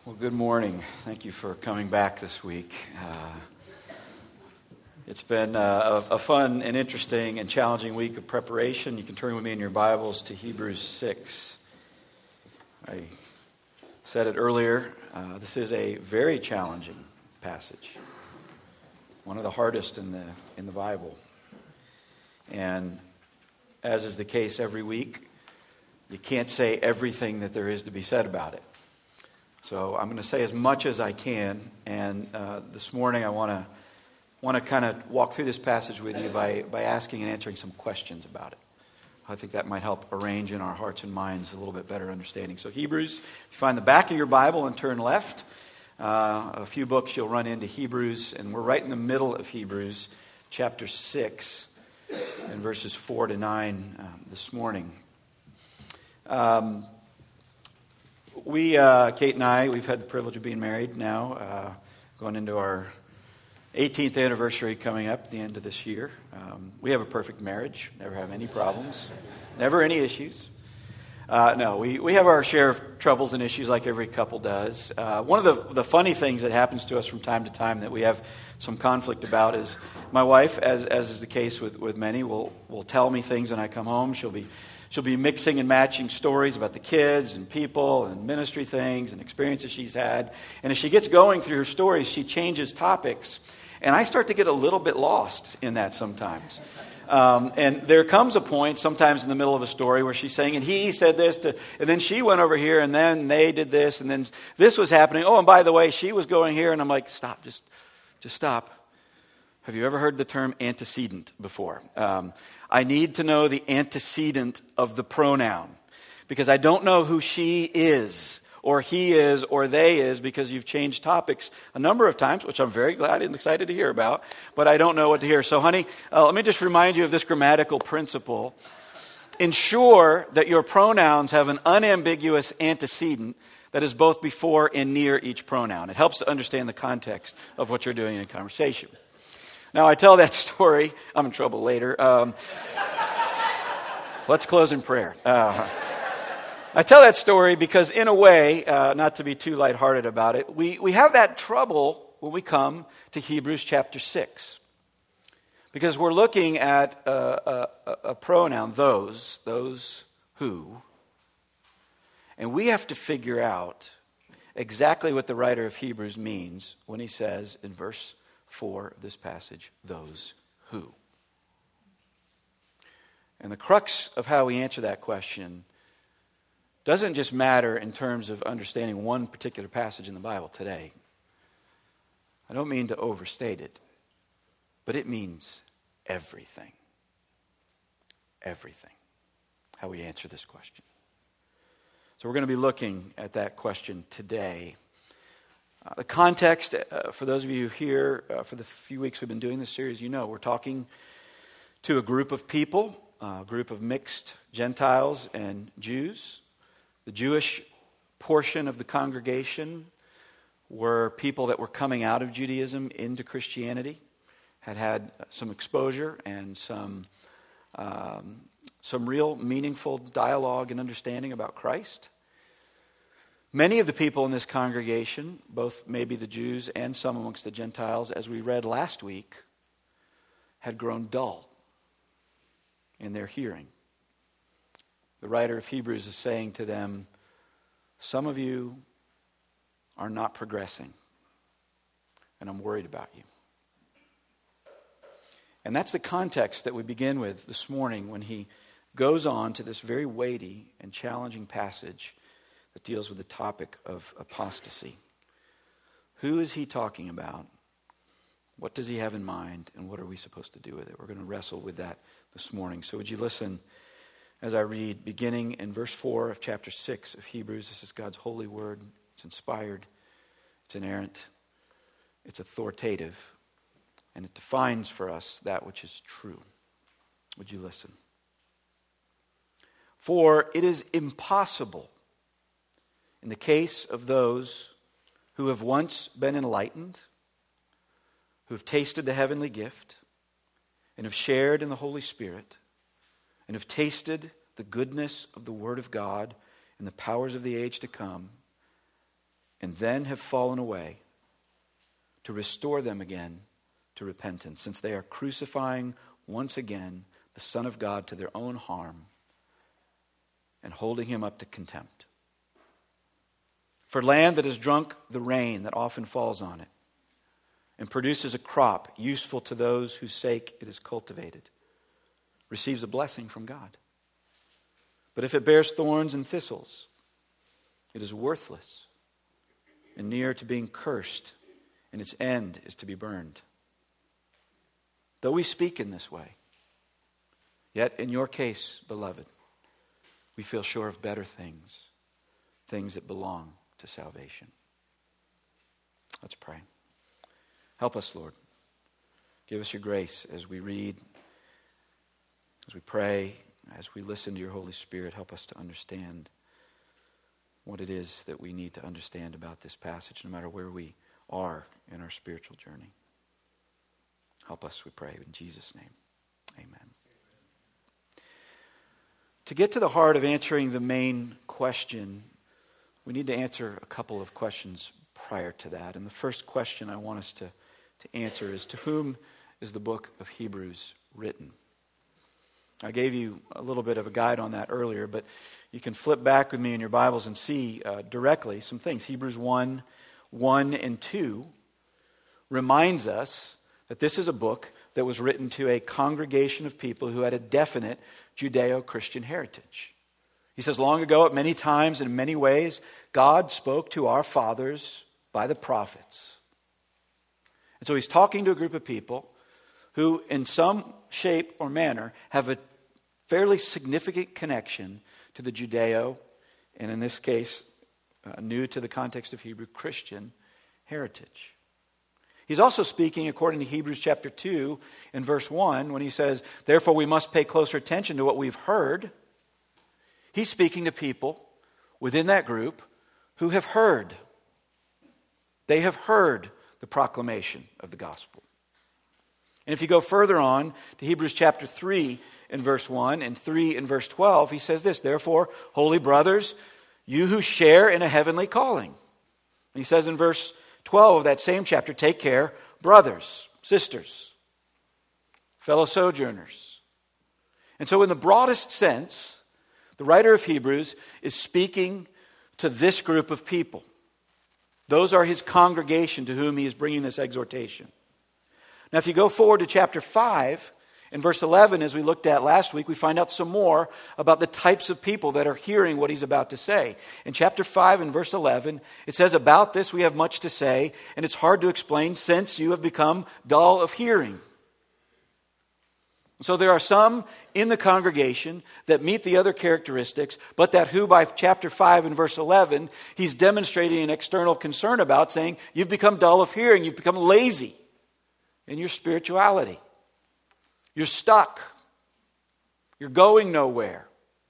Well, good morning. Thank you for coming back this week. It's been a fun and interesting and challenging week of preparation. You can turn with me in your Bibles to Hebrews 6. I said it earlier. This is a very challenging passage, one of the hardest in the Bible. And as is the case every week, you can't say everything that there is to be said about it. So I'm going to say as much as I can, and this morning I want to kind of walk through this passage with you by asking and answering some questions about it. I think that might help arrange in our hearts and minds a little bit better understanding. So Hebrews, if you find the back of your Bible and turn left, a few books you'll run into Hebrews, and we're right in the middle of Hebrews, chapter 6, and verses 4 to 9 this morning. Kate and I, we've had the privilege of being married now, going into our 18th anniversary coming up at the end of this year. We have a perfect marriage, never have any problems, never any issues. We have our share of troubles and issues like every couple does. One of the funny things that happens to us from time to time that we have some conflict about is my wife, as is the case with many, will tell me things when I come home. She'll be mixing and matching stories about the kids and people and ministry things and experiences she's had. And as she gets going through her stories, she changes topics. And I start to get a little bit lost in that sometimes. And there comes a point sometimes in the middle of a story where she's saying, and he said this, and then she went over here, and then they did this, and then this was happening. Oh, and by the way, she was going here. And I'm like, stop, just stop. Have you ever heard the term antecedent before? I need to know the antecedent of the pronoun because I don't know who she is or he is or they is because you've changed topics a number of times, which I'm very glad and excited to hear about, but I don't know what to hear. So, honey, let me just remind you of this grammatical principle. Ensure that your pronouns have an unambiguous antecedent that is both before and near each pronoun. It helps to understand the context of what you're doing in a conversation. Now, I tell that story. I'm in trouble later. Let's close in prayer. I tell that story because, in a way, not to be too lighthearted about it, we have that trouble when we come to Hebrews chapter 6. Because we're looking at a pronoun, those who, and we have to figure out exactly what the writer of Hebrews means when he says in verse 4 of this passage, those who. And the crux of how we answer that question doesn't just matter in terms of understanding one particular passage in the Bible today. I don't mean to overstate it, but it means everything. Everything. How we answer this question. So we're going to be looking at that question today. The context, for those of you here, for the few weeks we've been doing this series, you know we're talking to a group of people, a group of mixed Gentiles and Jews. The Jewish portion of the congregation were people that were coming out of Judaism into Christianity, had some exposure and some real meaningful dialogue and understanding about Christ. Many of the people in this congregation, both maybe the Jews and some amongst the Gentiles, as we read last week, had grown dull in their hearing. The writer of Hebrews is saying to them, some of you are not progressing, and I'm worried about you. And that's the context that we begin with this morning when he goes on to this very weighty and challenging passage that deals with the topic of apostasy. Who is he talking about? What does he have in mind? And what are we supposed to do with it? We're going to wrestle with that this morning. So would you listen as I read, beginning in verse 4 of chapter 6 of Hebrews. This is God's holy word. It's inspired. It's inerrant. It's authoritative. And it defines for us that which is true. Would you listen? For it is impossible in the case of those who have once been enlightened, who have tasted the heavenly gift, and have shared in the Holy Spirit, and have tasted the goodness of the Word of God and the powers of the age to come, and then have fallen away, to restore them again to repentance, since they are crucifying once again the Son of God to their own harm and holding him up to contempt. For land that has drunk the rain that often falls on it and produces a crop useful to those whose sake it is cultivated, receives a blessing from God. But if it bears thorns and thistles, it is worthless and near to being cursed, and its end is to be burned. Though we speak in this way, yet in your case, beloved, we feel sure of better things, things that belong to salvation. Let's pray. Help us, Lord. Give us your grace as we read, as we pray, as we listen to your Holy Spirit. Help us to understand what it is that we need to understand about this passage, no matter where we are in our spiritual journey. Help us, we pray, in Jesus' name. Amen. To get to the heart of answering the main question, we need to answer a couple of questions prior to that. And the first question I want us to answer is, to whom is the book of Hebrews written? I gave you a little bit of a guide on that earlier, but you can flip back with me in your Bibles and see directly some things. Hebrews 1 and 2 reminds us that this is a book that was written to a congregation of people who had a definite Judeo-Christian heritage. He says, long ago, at many times and in many ways, God spoke to our fathers by the prophets. And so he's talking to a group of people who, in some shape or manner, have a fairly significant connection to the Judeo, and in this case, new to the context of Hebrew, Christian heritage. He's also speaking according to Hebrews chapter 2 and verse 1 when he says, therefore we must pay closer attention to what we've heard. He's speaking to people within that group who have heard. They have heard the proclamation of the gospel. And if you go further on to Hebrews chapter 3 and verse 1 and 3 and verse 12, he says this, therefore, holy brothers, you who share in a heavenly calling. And he says in verse 12 of that same chapter, take care, brothers, sisters, fellow sojourners. And so in the broadest sense, the writer of Hebrews is speaking to this group of people. Those are his congregation to whom he is bringing this exhortation. Now, if you go forward to chapter 5, in verse 11, as we looked at last week, we find out some more about the types of people that are hearing what he's about to say. In chapter 5 and verse 11, it says, about this we have much to say, and it's hard to explain since you have become dull of hearing. So there are some in the congregation that meet the other characteristics, but that who by chapter 5 and verse 11, he's demonstrating an external concern about, saying, you've become dull of hearing, you've become lazy in your spirituality. You're stuck. You're going nowhere.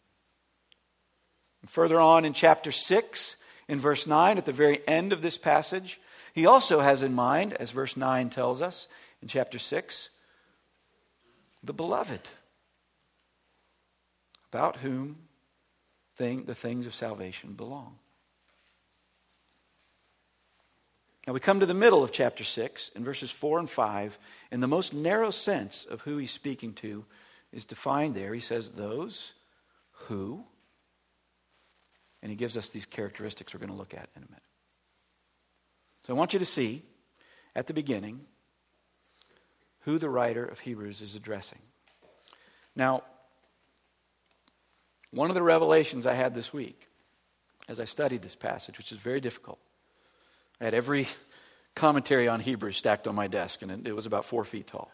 And further on in chapter 6, in verse 9, at the very end of this passage, he also has in mind, as verse 9 tells us in chapter 6, the beloved, about whom the things of salvation belong. Now we come to the middle of chapter 6, in verses 4 and 5, and the most narrow sense of who he's speaking to is defined there. He says, those who, and he gives us these characteristics we're going to look at in a minute. So I want you to see, at the beginning, who the writer of Hebrews is addressing. Now, one of the revelations I had this week, as I studied this passage, which is very difficult, I had every commentary on Hebrews stacked on my desk, and it was about 4 feet tall.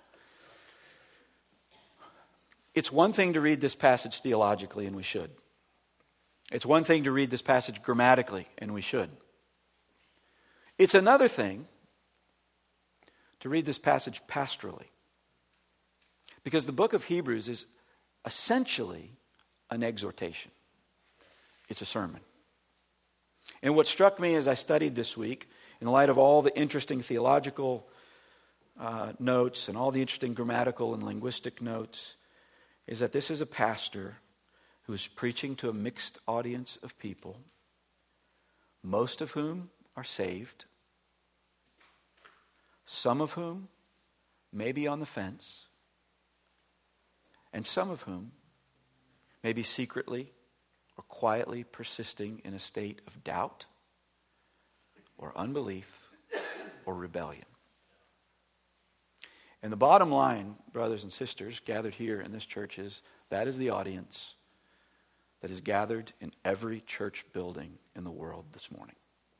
It's one thing to read this passage theologically, and we should. It's one thing to read this passage grammatically, and we should. It's another thing to read this passage pastorally. Because the book of Hebrews is essentially an exhortation. It's a sermon. And what struck me as I studied this week, in light of all the interesting theological notes and all the interesting grammatical and linguistic notes, is that this is a pastor who is preaching to a mixed audience of people, most of whom are saved, some of whom may be on the fence, and some of whom may be secretly or quietly persisting in a state of doubt or unbelief or rebellion. And the bottom line, brothers and sisters, gathered here in this church is that is the audience that is gathered in every church building in the world this morning.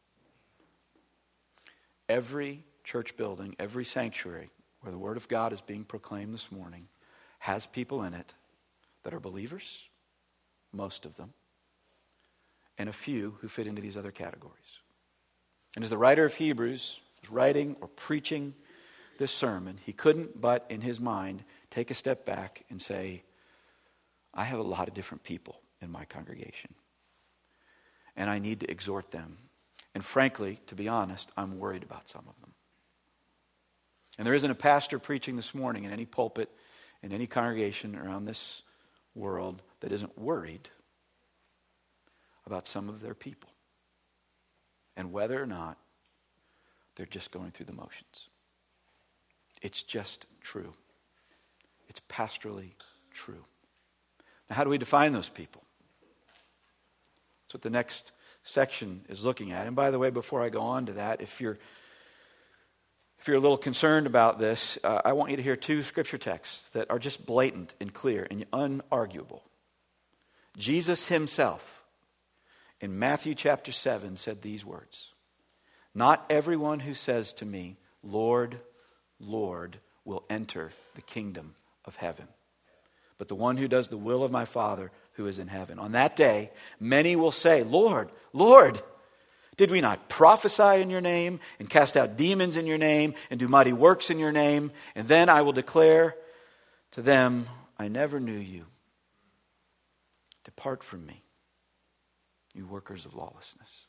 Every church building, every sanctuary where the Word of God is being proclaimed this morning has people in it that are believers, most of them, and a few who fit into these other categories. And as the writer of Hebrews was writing or preaching this sermon, he couldn't but, in his mind, take a step back and say, I have a lot of different people in my congregation, and I need to exhort them. And frankly, to be honest, I'm worried about some of them. And there isn't a pastor preaching this morning in any pulpit, in any congregation around this world that isn't worried about some of their people and whether or not they're just going through the motions. It's just true. It's pastorally true. Now, how do we define those people? That's what the next section is looking at. And by the way, before I go on to that, if you're a little concerned about this, I want you to hear two scripture texts that are just blatant and clear and unarguable. Jesus himself, in Matthew chapter 7, said these words, "Not everyone who says to me, 'Lord, Lord,' will enter the kingdom of heaven, but the one who does the will of my Father who is in heaven. On that day, many will say, 'Lord, Lord, did we not prophesy in your name and cast out demons in your name and do mighty works in your name?' And then I will declare to them, 'I never knew you. Depart from me, you workers of lawlessness.'"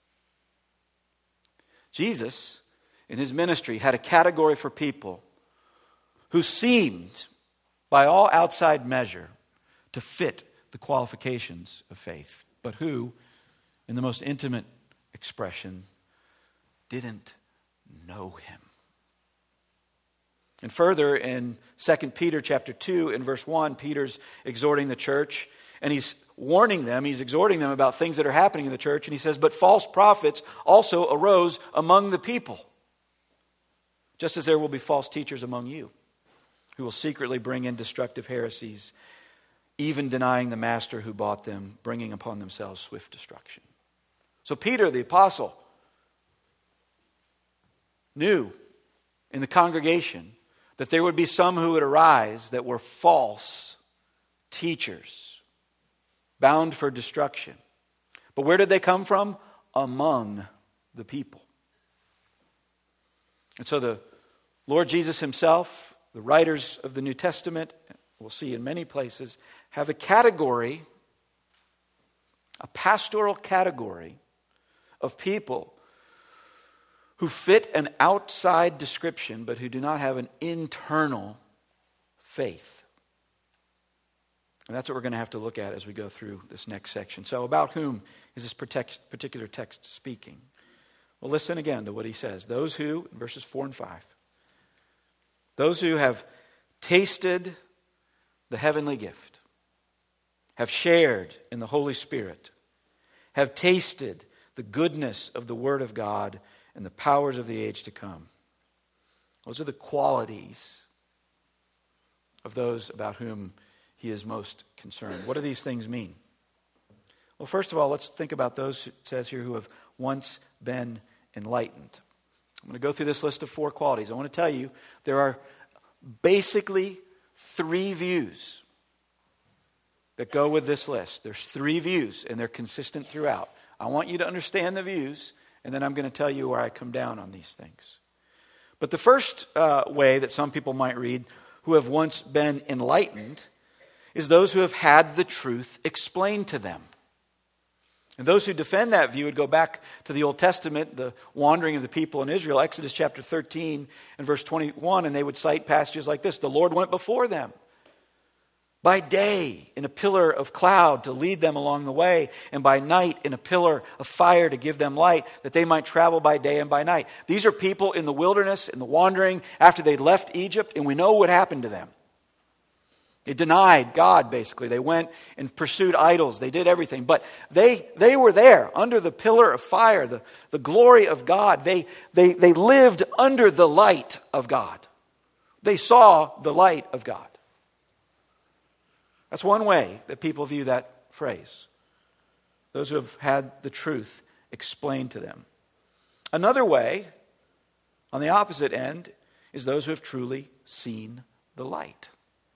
Jesus, in his ministry, had a category for people who seemed, by all outside measure, to fit the qualifications of faith, but who, in the most intimate expression, didn't know him. And further, in 2 Peter chapter 2, in verse 1, Peter's exhorting the church, and he's warning them, he's exhorting them about things that are happening in the church, and he says, "But false prophets also arose among the people, just as there will be false teachers among you, who will secretly bring in destructive heresies, even denying the master who bought them, bringing upon themselves swift destruction." So Peter, the apostle, knew in the congregation that there would be some who would arise that were false teachers, bound for destruction. But where did they come from? Among the people. And so the Lord Jesus himself, the writers of the New Testament, we'll see in many places, have a category, a pastoral category of people who fit an outside description but who do not have an internal faith. And that's what we're going to have to look at as we go through this next section. So about whom is this particular text speaking? Well, listen again to what he says. Those who, in verses 4 and 5, those who have tasted the heavenly gift, have shared in the Holy Spirit, have tasted the goodness of the Word of God and the powers of the age to come. Those are the qualities of those about whom he is most concerned. What do these things mean? Well, first of all, let's think about those, it says here, who have once been enlightened. I'm going to go through this list of 4 qualities. I want to tell you there are basically 3 views that go with this list. There's 3 views, and they're consistent throughout. I want you to understand the views, and then I'm going to tell you where I come down on these things. But the first way that some people might read, who have once been enlightened, is those who have had the truth explained to them. And those who defend that view would go back to the Old Testament, the wandering of the people in Israel, Exodus chapter 13 and verse 21, and they would cite passages like this. The Lord went before them By day in a pillar of cloud to lead them along the way, and by night in a pillar of fire to give them light, that they might travel by day and by night. These are people in the wilderness, in the wandering, after they left Egypt, and we know what happened to them. They denied God, basically. They went and pursued idols. They did everything. But they were there under the pillar of fire, the glory of God. They lived under the light of God. They saw the light of God. That's one way that people view that phrase. Those who have had the truth explained to them. Another way, on the opposite end, is those who have truly seen the light.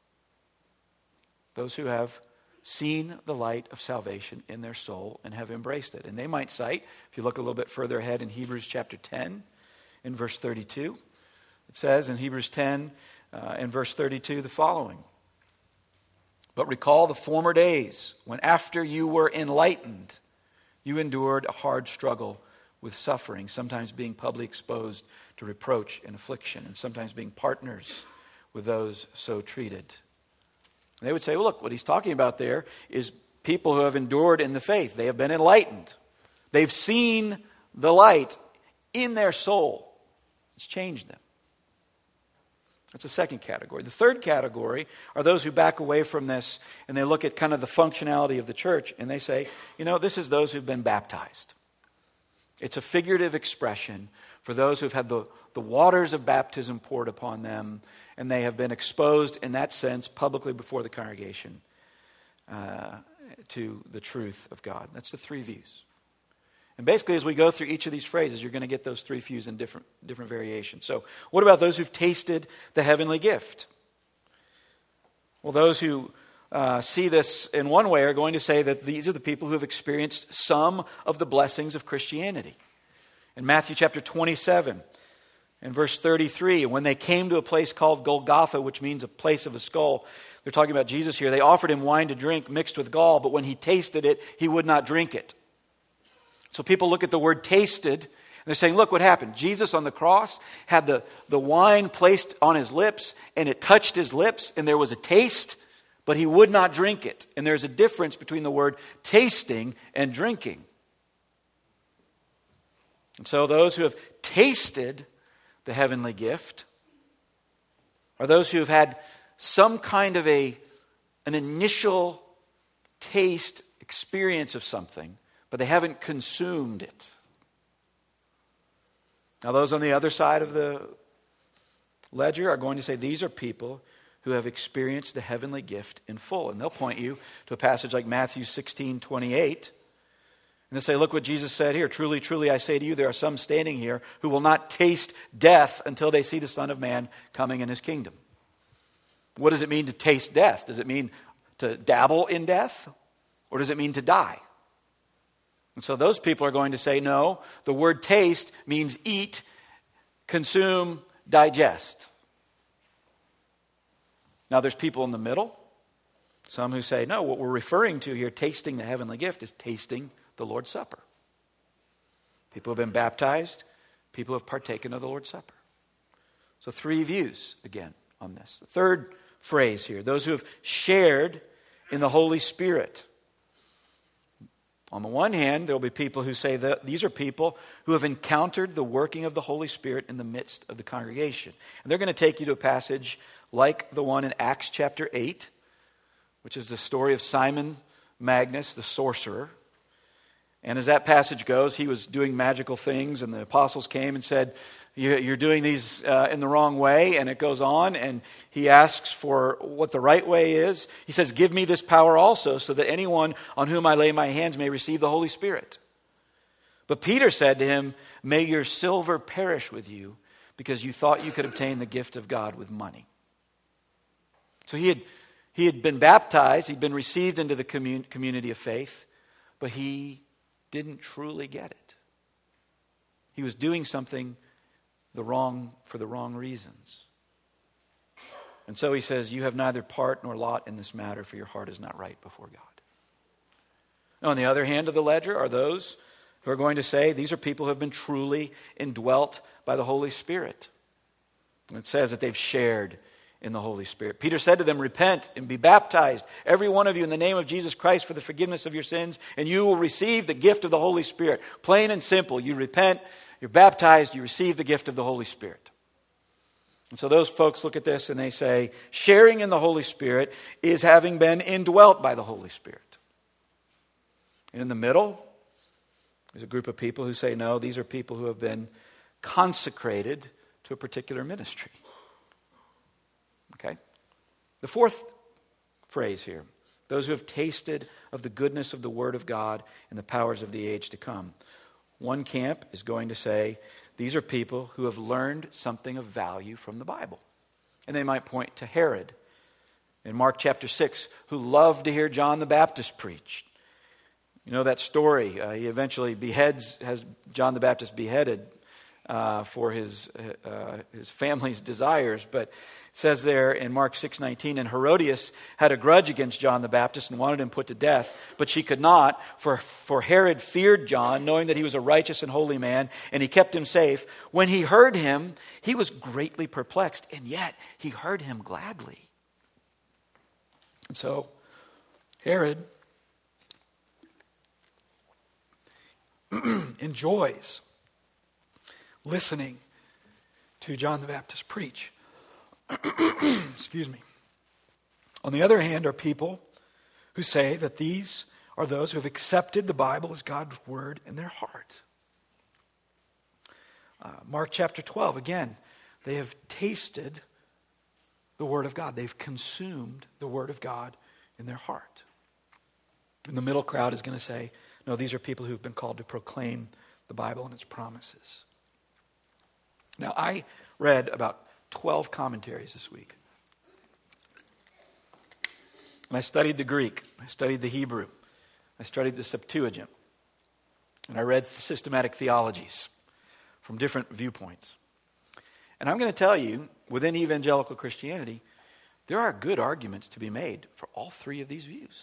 Those who have seen the light of salvation in their soul and have embraced it. And they might cite, if you look a little bit further ahead in Hebrews chapter 10, in verse 32, it says in Hebrews 10, in verse 32, the following. But recall the former days when after you were enlightened, you endured a hard struggle with suffering, sometimes being publicly exposed to reproach and affliction, and sometimes being partners with those so treated. And they would say, well, look, what he's talking about there is people who have endured in the faith. They have been enlightened. They've seen the light in their soul. It's changed them. That's the second category. The third category are those who back away from this and they look at kind of the functionality of the church and they say, this is those who've been baptized. It's a figurative expression for those who've had the waters of baptism poured upon them and they have been exposed in that sense publicly before the congregation to the truth of God. That's the three views. And basically, as we go through each of these phrases, you're going to get those three views in different variations. So what about those who've tasted the heavenly gift? Well, those who see this in one way are going to say that these are the people who have experienced some of the blessings of Christianity. In Matthew chapter 27, in verse 33, when they came to a place called Golgotha, which means a place of a skull, they're talking about Jesus here. They offered him wine to drink mixed with gall, but when he tasted it, he would not drink it. So people look at the word tasted, and they're saying, look what happened. Jesus on the cross had the wine placed on his lips, and it touched his lips, and there was a taste, but he would not drink it. And there's a difference between the word tasting and drinking. And so those who have tasted the heavenly gift are those who have had some kind of an initial taste, experience of something, but they haven't consumed it. Now, those on the other side of the ledger are going to say these are people who have experienced the heavenly gift in full. And they'll point you to a passage like Matthew 16:28. And they'll say, look what Jesus said here. Truly, truly, I say to you, there are some standing here who will not taste death until they see the Son of Man coming in his kingdom. What does it mean to taste death? Does it mean to dabble in death? Or does it mean to die? And so those people are going to say, no, the word taste means eat, consume, digest. Now there's people in the middle. Some who say, no, what we're referring to here, tasting the heavenly gift, is tasting the Lord's Supper. People have been baptized. People have partaken of the Lord's Supper. So three views, again, on this. The third phrase here, those who have shared in the Holy Spirit. On the one hand, there will be people who say that these are people who have encountered the working of the Holy Spirit in the midst of the congregation. And they're going to take you to a passage like the one in Acts chapter 8, which is the story of Simon Magus, the sorcerer. And as that passage goes, he was doing magical things, and the apostles came and said, you're doing these in the wrong way, and it goes on, and he asks for what the right way is. He says, give me this power also, so that anyone on whom I lay my hands may receive the Holy Spirit. But Peter said to him, may your silver perish with you, because you thought you could obtain the gift of God with money. So he had been baptized, he'd been received into the community of faith, but he didn't truly get it. He was doing something for the wrong reasons. And so he says, you have neither part nor lot in this matter, for your heart is not right before God. Now, on the other hand of the ledger are those who are going to say these are people who have been truly indwelt by the Holy Spirit. And it says that they've shared in the Holy Spirit. Peter said to them, repent and be baptized, every one of you, in the name of Jesus Christ for the forgiveness of your sins, and you will receive the gift of the Holy Spirit. Plain and simple. You repent, you're baptized, you receive the gift of the Holy Spirit. And so those folks look at this and they say, sharing in the Holy Spirit is having been indwelt by the Holy Spirit. And in the middle, there's a group of people who say, no, these are people who have been consecrated to a particular ministry. Okay? The fourth phrase here, those who have tasted of the goodness of the Word of God and the powers of the age to come. One camp is going to say, these are people who have learned something of value from the Bible. And they might point to Herod in Mark chapter 6, who loved to hear John the Baptist preach. You know that story. He eventually has John the Baptist beheaded for his family's desires. But it says there in Mark 6:19, and Herodias had a grudge against John the Baptist and wanted him put to death, but she could not, for Herod feared John, knowing that he was a righteous and holy man, and he kept him safe. When he heard him, he was greatly perplexed, and yet he heard him gladly. And so Herod enjoys listening to John the Baptist preach. Excuse me. On the other hand are people who say that these are those who have accepted the Bible as God's word in their heart. Mark chapter 12, again, they have tasted the word of God. They've consumed the word of God in their heart. And the middle crowd is going to say, no, these are people who've been called to proclaim the Bible and its promises. Now, I read about 12 commentaries this week. And I studied the Greek. I studied the Hebrew. I studied the Septuagint. And I read systematic theologies from different viewpoints. And I'm going to tell you, within evangelical Christianity, there are good arguments to be made for all three of these views.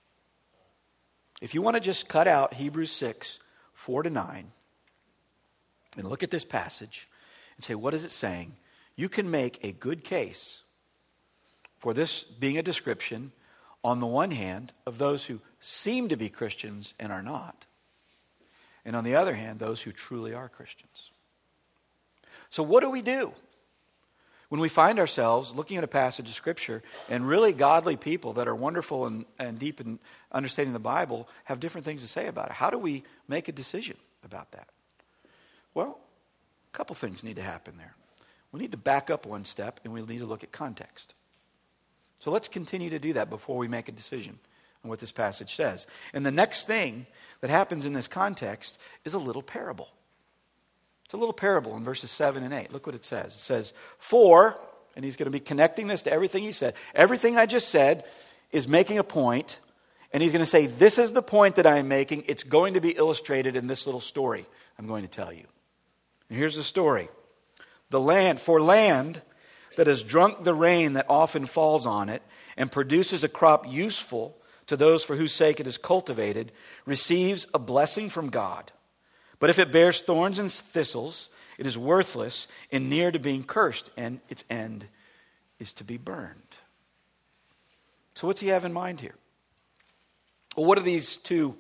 If you want to just cut out Hebrews 6, 4-9, and look at this passage and say, what is it saying? You can make a good case for this being a description, on the one hand, of those who seem to be Christians and are not, and on the other hand, those who truly are Christians. So what do we do when we find ourselves looking at a passage of Scripture and really godly people that are wonderful and deep in understanding the Bible have different things to say about it? How do we make a decision about that? Well, a couple things need to happen there. We need to back up one step, and we need to look at context. So let's continue to do that before we make a decision on what this passage says. And the next thing that happens in this context is a little parable. It's a little parable in verses 7 and 8. Look what it says. It says, for, and he's going to be connecting this to everything he said. Everything I just said is making a point, and he's going to say, this is the point that I'm making. It's going to be illustrated in this little story I'm going to tell you. And here's the story. For land that has drunk the rain that often falls on it and produces a crop useful to those for whose sake it is cultivated, receives a blessing from God. But if it bears thorns and thistles, it is worthless and near to being cursed, and its end is to be burned. So what's he have in mind here? Well, what do these two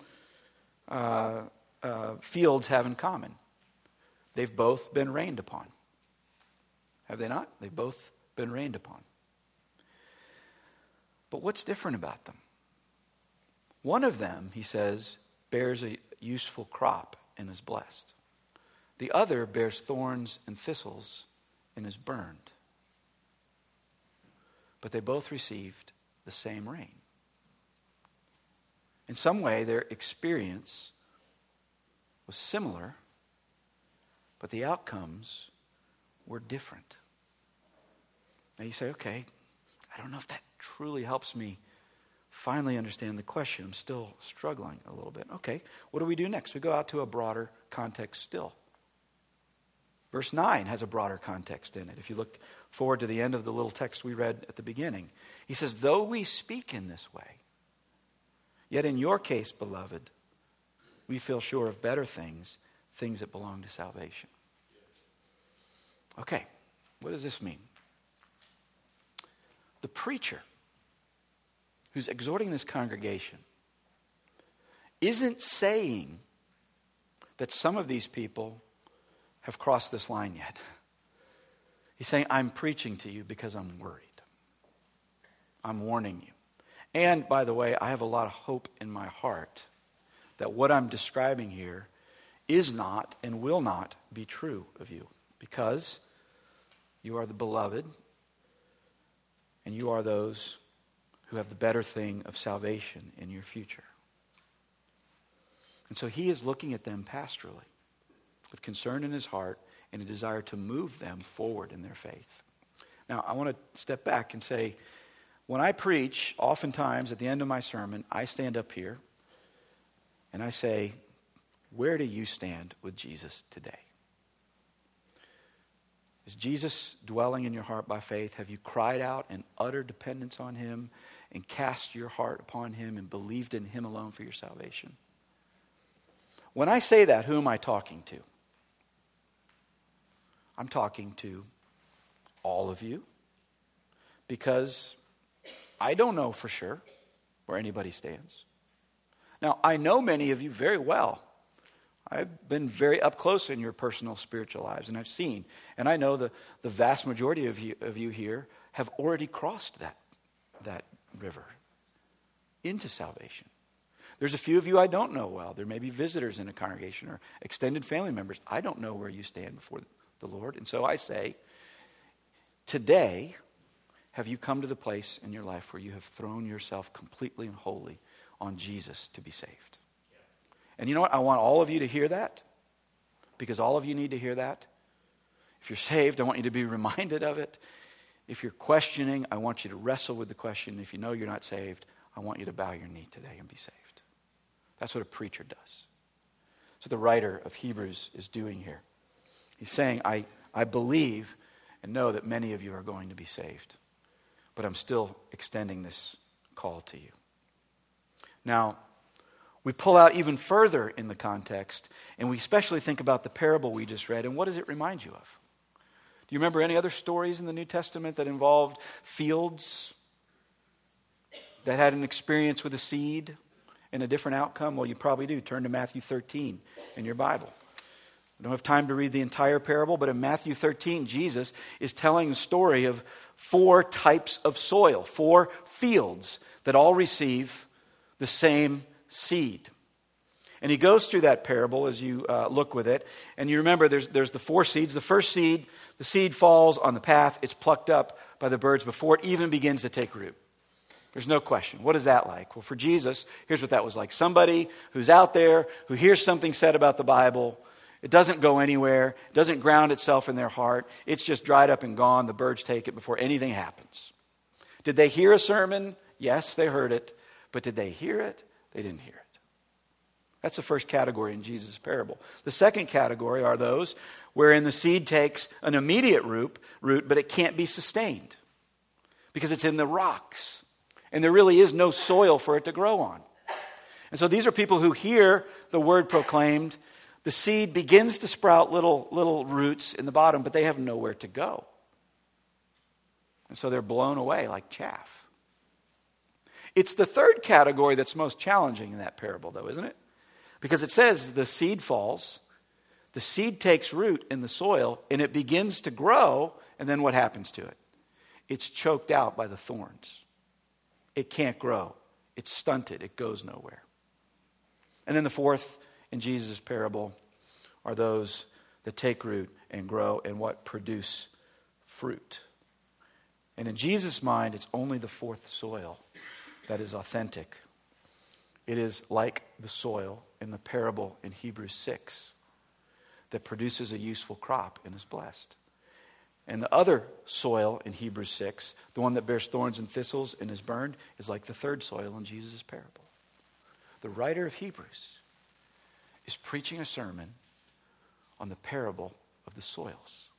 fields have in common? They've both been rained upon. Have they not? They've both been rained upon. But what's different about them? One of them, he says, bears a useful crop and is blessed. The other bears thorns and thistles and is burned. But they both received the same rain. In some way, their experience was similar, but the outcomes were different. Now you say, okay, I don't know if that truly helps me finally understand the question. I'm still struggling a little bit. Okay, what do we do next? We go out to a broader context still. Verse 9 has a broader context in it. If you look forward to the end of the little text we read at the beginning, he says, though we speak in this way, yet in your case, beloved, we feel sure of better things, things that belong to salvation. Okay, what does this mean? the preacher who's exhorting this congregation isn't saying that some of these people have crossed this line yet. He's saying, I'm preaching to you because I'm worried. I'm warning you. And, by the way, I have a lot of hope in my heart that what I'm describing here is not and will not be true of you, because you are the beloved and you are those who have the better thing of salvation in your future. And so he is looking at them pastorally with concern in his heart and a desire to move them forward in their faith. Now, I want to step back and say, when I preach, oftentimes at the end of my sermon, I stand up here and I say, where do you stand with Jesus today? Is Jesus dwelling in your heart by faith? Have you cried out in utter dependence on him and cast your heart upon him and believed in him alone for your salvation? When I say that, who am I talking to? I'm talking to all of you, because I don't know for sure where anybody stands. Now, I know many of you very well. I've been very up close in your personal spiritual lives, and I've seen, and I know the vast majority of you here have already crossed that river into salvation. There's a few of you I don't know well. There may be visitors in a congregation or extended family members. I don't know where you stand before the Lord. And so I say, today, have you come to the place in your life where you have thrown yourself completely and wholly on Jesus to be saved? And you know what? I want all of you to hear that, because all of you need to hear that. If you're saved, I want you to be reminded of it. If you're questioning, I want you to wrestle with the question. If you know you're not saved, I want you to bow your knee today and be saved. That's what a preacher does. So the writer of Hebrews is doing here. He's saying, I believe and know that many of you are going to be saved, but I'm still extending this call to you. Now, we pull out even further in the context, and we especially think about the parable we just read, and what does it remind you of? Do you remember any other stories in the New Testament that involved fields that had an experience with a seed and a different outcome? Well, you probably do. Turn to Matthew 13 in your Bible. I don't have time to read the entire parable, but in Matthew 13, Jesus is telling the story of 4 types of soil, 4 fields that all receive the same seed. And he goes through that parable as you look with it. And you remember there's the 4 seeds. The first seed, the seed falls on the path. It's plucked up by the birds before it even begins to take root. There's no question. What is that like? Well, for Jesus, here's what that was like. Somebody who's out there, who hears something said about the Bible. It doesn't go anywhere. It doesn't ground itself in their heart. It's just dried up and gone. The birds take it before anything happens. Did they hear a sermon? Yes, they heard it. But did they hear it? They didn't hear it. That's the first category in Jesus' parable. The second category are those wherein the seed takes an immediate root, but it can't be sustained because it's in the rocks. And there really is no soil for it to grow on. And so these are people who hear the word proclaimed. The seed begins to sprout little roots in the bottom, but they have nowhere to go. And so they're blown away like chaff. It's the third category that's most challenging in that parable, though, isn't it? Because it says the seed falls, the seed takes root in the soil, and it begins to grow, and then what happens to it? It's choked out by the thorns. It can't grow. It's stunted. It goes nowhere. And then the fourth in Jesus' parable are those that take root and grow and what produce fruit. And in Jesus' mind, it's only the fourth soil that is authentic. It is like the soil in the parable in Hebrews 6 that produces a useful crop and is blessed. And the other soil in Hebrews 6, the one that bears thorns and thistles and is burned, is like the third soil in Jesus' parable. The writer of Hebrews is preaching a sermon on the parable of the soils.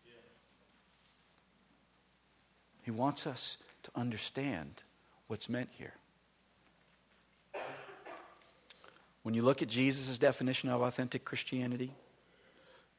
He wants us to understand what's meant here. When you look at Jesus' definition of authentic Christianity,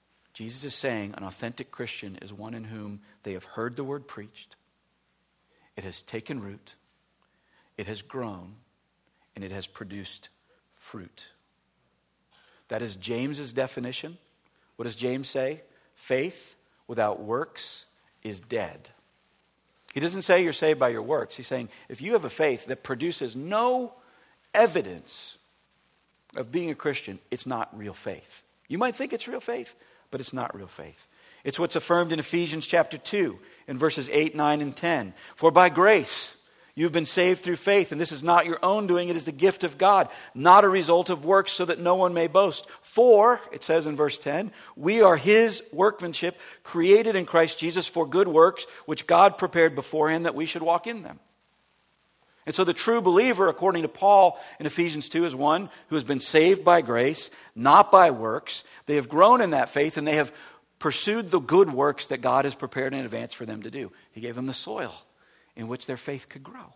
Jesus is saying an authentic Christian is one in whom they have heard the word preached, it has taken root, it has grown, and it has produced fruit. That is James's definition. What does James say? Faith without works is dead. He doesn't say you're saved by your works. He's saying if you have a faith that produces no evidence of being a Christian, it's not real faith. You might think it's real faith, but it's not real faith. It's what's affirmed in Ephesians chapter 2 in verses 8, 9, and 10. For by grace you've been saved through faith, and this is not your own doing, it is the gift of God, not a result of works, so that no one may boast. For, it says in verse 10, we are his workmanship, created in Christ Jesus for good works, which God prepared beforehand that we should walk in them. And so the true believer, according to Paul in Ephesians 2, is one who has been saved by grace, not by works. They have grown in that faith, and they have pursued the good works that God has prepared in advance for them to do. He gave them the soil in which their faith could grow.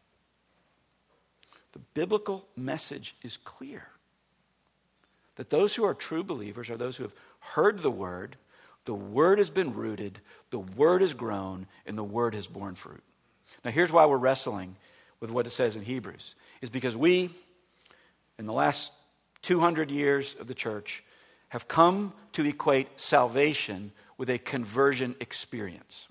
The biblical message is clear. That those who are true believers are those who have heard the word has been rooted, the word has grown, and the word has borne fruit. Now here's why we're wrestling with what it says in Hebrews, is because we, in the last 200 years of the church, have come to equate salvation with a conversion experience.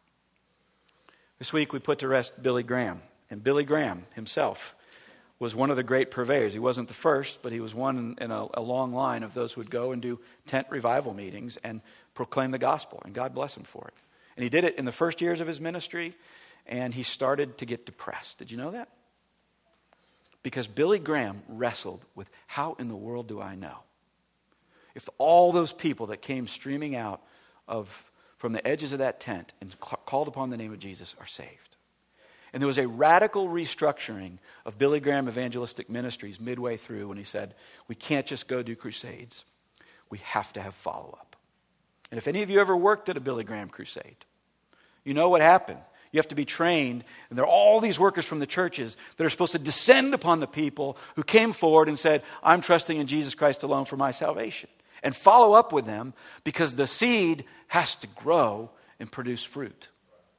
This week we put to rest Billy Graham. And Billy Graham himself was one of the great purveyors. He wasn't the first, but he was one in a long line of those who would go and do tent revival meetings and proclaim the gospel. And God bless him for it. And he did it in the first years of his ministry, and he started to get depressed. Did you know that? Because Billy Graham wrestled with, how in the world do I know if all those people that came streaming out from the edges of that tent and called upon the name of Jesus are saved? And there was a radical restructuring of Billy Graham Evangelistic Ministries midway through when he said, we can't just go do crusades. We have to have follow-up. And if any of you ever worked at a Billy Graham crusade, you know what happened. You have to be trained, and there are all these workers from the churches that are supposed to descend upon the people who came forward and said, I'm trusting in Jesus Christ alone for my salvation. And follow up with them, because the seed has to grow and produce fruit.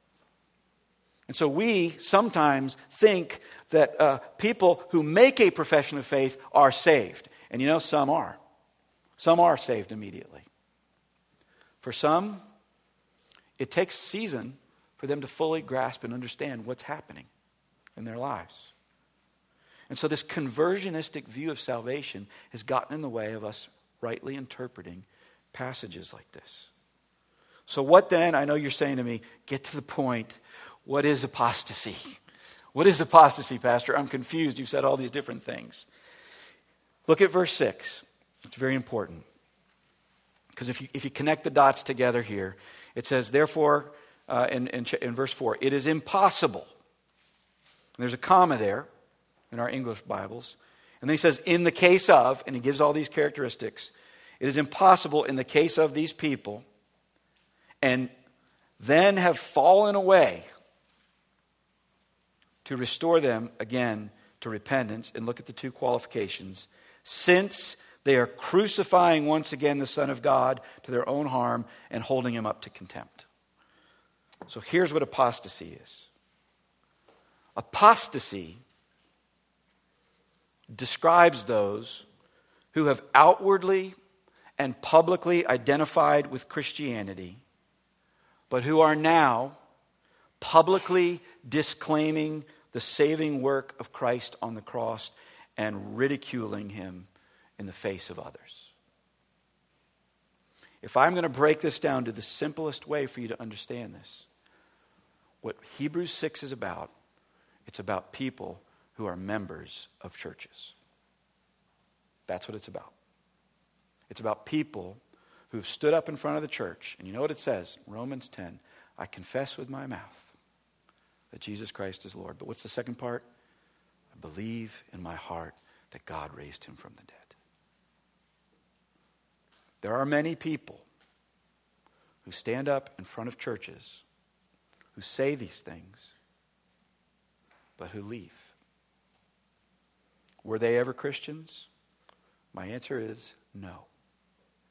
And so we sometimes think that people who make a profession of faith are saved. And you know, some are. Some are saved immediately. For some, it takes a season for them to fully grasp and understand what's happening in their lives. And so this conversionistic view of salvation has gotten in the way of us rightly interpreting passages like this. So what then? I know you're saying to me, get to the point. What is apostasy? What is apostasy, Pastor? I'm confused. You've said all these different things. Look at verse 6. It's very important. Because if you connect the dots together here, it says, therefore, in verse 4, it is impossible. And there's a comma there in our English Bibles. And then he says, in the case of, and he gives all these characteristics, it is impossible in the case of these people, and then have fallen away, to restore them again to repentance. And look at the two qualifications. Since they are crucifying once again the Son of God to their own harm and holding him up to contempt. So here's what apostasy is. Apostasy describes those who have outwardly and publicly identified with Christianity, but who are now publicly disclaiming the saving work of Christ on the cross and ridiculing him in the face of others. If I'm going to break this down to the simplest way for you to understand this, what Hebrews 6 is about, it's about people who are members of churches. That's what it's about. It's about people who've stood up in front of the church. And you know what it says? Romans 10, I confess with my mouth that Jesus Christ is Lord. But what's the second part? I believe in my heart that God raised him from the dead. There are many people who stand up in front of churches who say these things, but who leave. Were they ever Christians? My answer is no.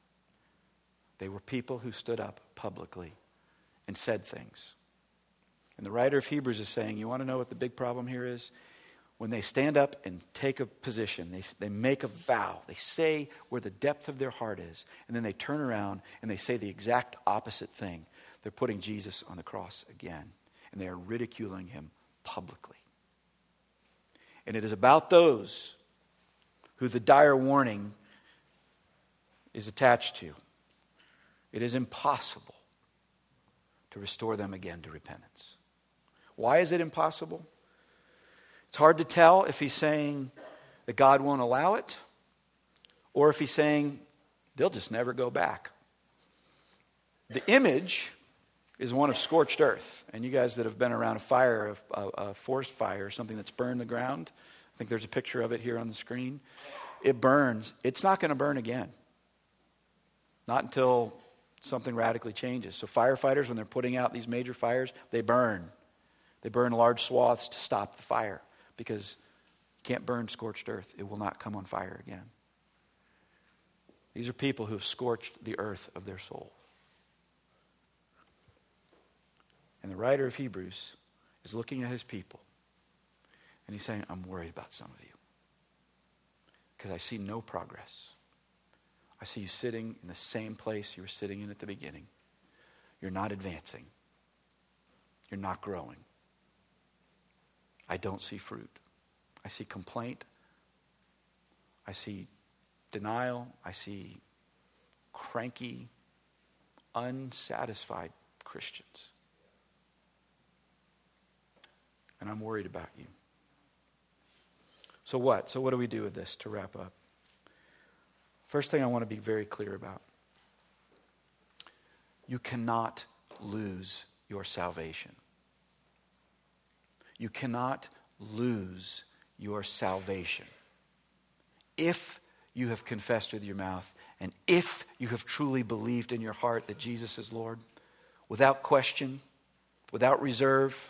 They were people who stood up publicly and said things. And the writer of Hebrews is saying, you want to know what the big problem here is? When they stand up and take a position, they make a vow. They say where the depth of their heart is. And then they turn around and they say the exact opposite thing. They're putting Jesus on the cross again. And they are ridiculing him publicly. And it is about those who the dire warning is attached to. It is impossible to restore them again to repentance. Why is it impossible? It's hard to tell if he's saying that God won't allow it, or if he's saying they'll just never go back. The image is one of scorched earth. And you guys that have been around a fire, a forest fire, something that's burned the ground, I think there's a picture of it here on the screen. It burns. It's not going to burn again. Not until something radically changes. So firefighters, when they're putting out these major fires, they burn. They burn large swaths to stop the fire because you can't burn scorched earth. It will not come on fire again. These are people who have scorched the earth of their soul. And the writer of Hebrews is looking at his people and he's saying, I'm worried about some of you because I see no progress. I see you sitting in the same place you were sitting in at the beginning. You're not advancing. You're not growing. I don't see fruit. I see complaint. I see denial. I see cranky, unsatisfied Christians. And I'm worried about you. So what? So what do we do with this to wrap up? First thing I want to be very clear about. You cannot lose your salvation. You cannot lose your salvation. If you have confessed with your mouth and if you have truly believed in your heart that Jesus is Lord, without question, without reserve,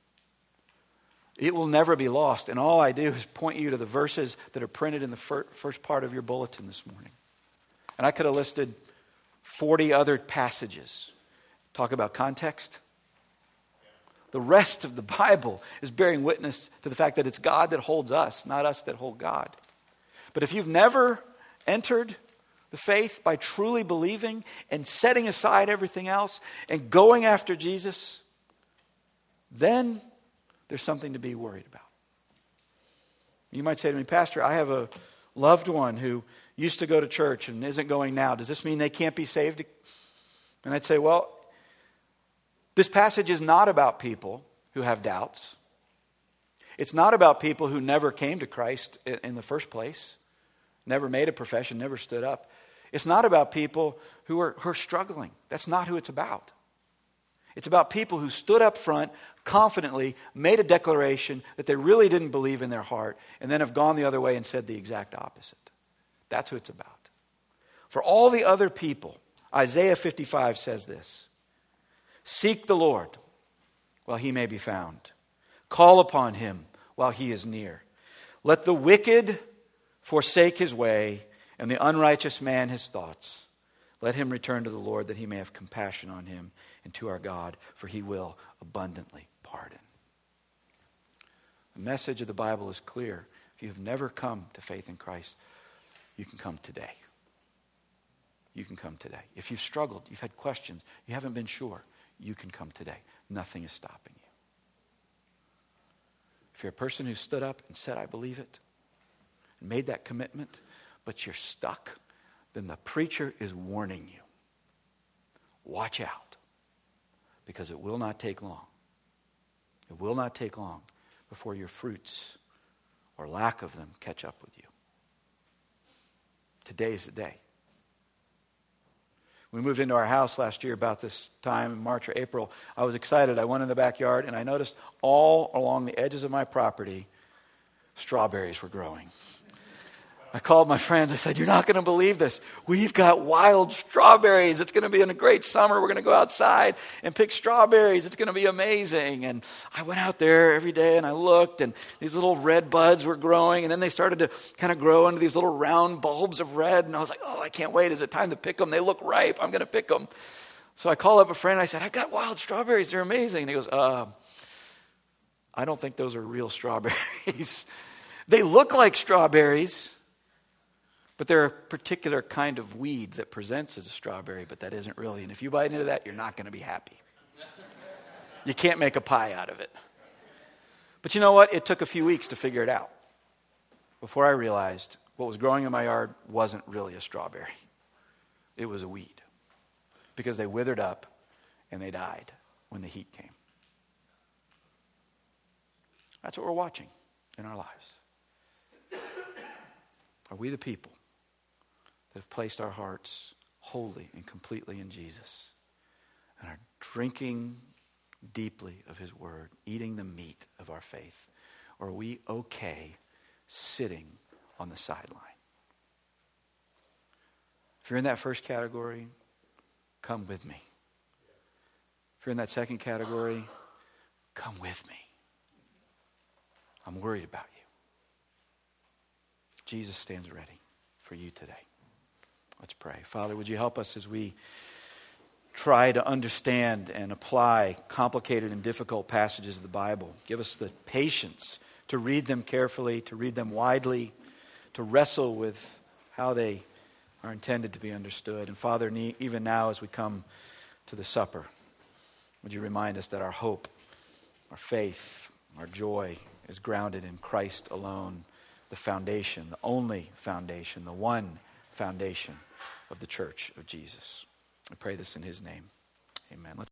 it will never be lost. And all I do is point you to the verses that are printed in the first part of your bulletin this morning. And I could have listed 40 other passages. Talk about context. The rest of the Bible is bearing witness to the fact that it's God that holds us, not us that hold God. But if you've never entered the faith by truly believing and setting aside everything else and going after Jesus, then there's something to be worried about. You might say to me, Pastor, I have a loved one who used to go to church and isn't going now. Does this mean they can't be saved? And I'd say, well, this passage is not about people who have doubts. It's not about people who never came to Christ in the first place, never made a profession, never stood up. It's not about people who are struggling. That's not who it's about. It's about people who stood up front, confidently made a declaration that they really didn't believe in their heart, and then have gone the other way and said the exact opposite. That's who it's about. For all the other people, Isaiah 55 says this: seek the Lord while he may be found. Call upon him while he is near. Let the wicked forsake his way, and the unrighteous man his thoughts. Let him return to the Lord, that he may have compassion on him, and to our God, for he will abundantly pardon. The message of the Bible is clear. If you have never come to faith in Christ, you can come today. You can come today. If you've struggled, you've had questions, you haven't been sure, you can come today. Nothing is stopping you. If you're a person who stood up and said, I believe it, and made that commitment, but you're stuck, then the preacher is warning you. Watch out, because it will not take long. It will not take long before your fruits or lack of them catch up with you. Today's the day. We moved into our house last year about this time in March or April. I was excited. I went in the backyard and I noticed all along the edges of my property, strawberries were growing. I called my friends. I said, you're not going to believe this. We've got wild strawberries. It's going to be in a great summer. We're going to go outside and pick strawberries. It's going to be amazing. And I went out there every day and I looked, and these little red buds were growing. And then they started to kind of grow into these little round bulbs of red. And I was like, oh, I can't wait. Is it time to pick them? They look ripe. I'm going to pick them. So I call up a friend. I said, I got wild strawberries. They're amazing. And he goes, I don't think those are real strawberries. They look like strawberries, but they're a particular kind of weed that presents as a strawberry, but that isn't really. And if you bite into that, you're not going to be happy. You can't make a pie out of it. But you know what? It took a few weeks to figure it out before I realized what was growing in my yard wasn't really a strawberry. It was a weed, because they withered up and they died when the heat came. That's what we're watching in our lives. Are we the people that have placed our hearts wholly and completely in Jesus and are drinking deeply of his word, eating the meat of our faith? Or are we okay sitting on the sideline? If you're in that first category, come with me. If you're in that second category, come with me. I'm worried about you. Jesus stands ready for you today. Let's pray. Father, would you help us as we try to understand and apply complicated and difficult passages of the Bible? Give us the patience to read them carefully, to read them widely, to wrestle with how they are intended to be understood. And Father, even now as we come to the supper, would you remind us that our hope, our faith, our joy is grounded in Christ alone, the foundation, the only foundation, the one foundation of the church of Jesus. I pray this in his name. Amen.